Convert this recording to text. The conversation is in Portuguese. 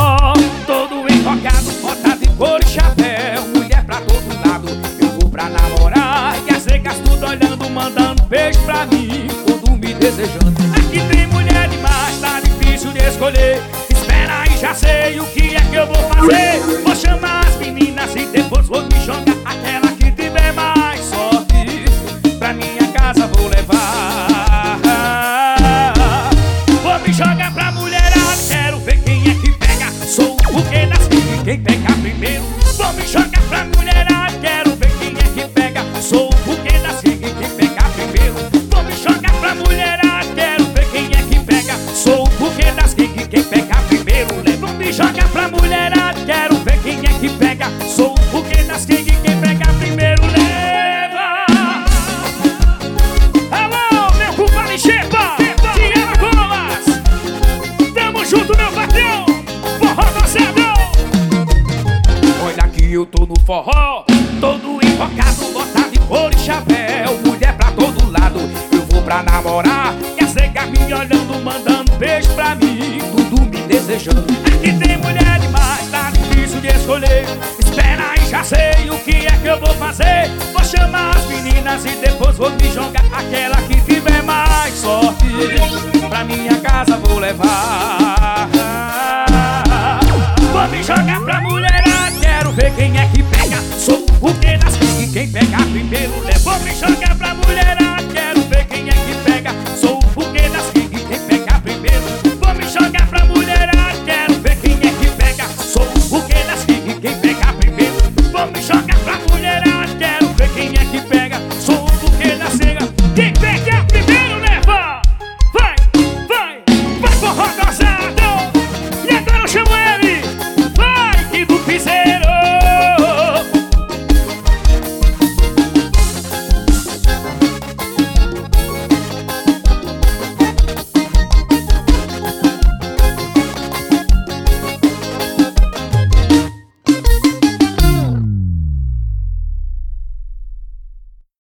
forró, todo invocado, bota de couro e chapéu, mulher pra todo lado, eu vou pra namorar. E as negas tudo olhando, mandando beijo pra mim, tudo me desejando. Aqui tem mulher demais, tá difícil de escolher. Espera aí, já sei o que é que eu vou fazer. Vou chamar as meninas e depois vou me jogar. Aquela que tiver mais sorte, pra minha casa vou levar. Vou me jogar pra mulherada, quero ver quem é que pega. Sou o buquê das que quem pega primeiro. Vou me jogar pra mulherada, quero ver quem é que pega. Sou o buquê das que quem pega primeiro. Vou me jogar pra mulherada, quero ver quem é que pega. Sou o buquê das que quem pega primeiro. Vou me jogar pra mulherada, quero ver quem é que pega. Sou o buquê das que quem pega primeiro. Leva! Alô, meu compadre Xepa! Tiago Golas! Tamo junto, meu patrão! Forró gozado! Olha que eu tô no forró, todo invocado, bota de couro e chapéu, mulher pra todo lado, eu vou pra namorar. E as negas me olhando, mandando beijo pra mim, tudo me desejando. Aqui tem mulher demais, tá difícil de escolher. Espera aí, já sei o que é que eu vou fazer. Vou chamar as meninas e depois vou me jogar. Aquela que tiver mais sorte, pra minha casa vou levar. Vou me jogar pra mulherada, quero ver quem é que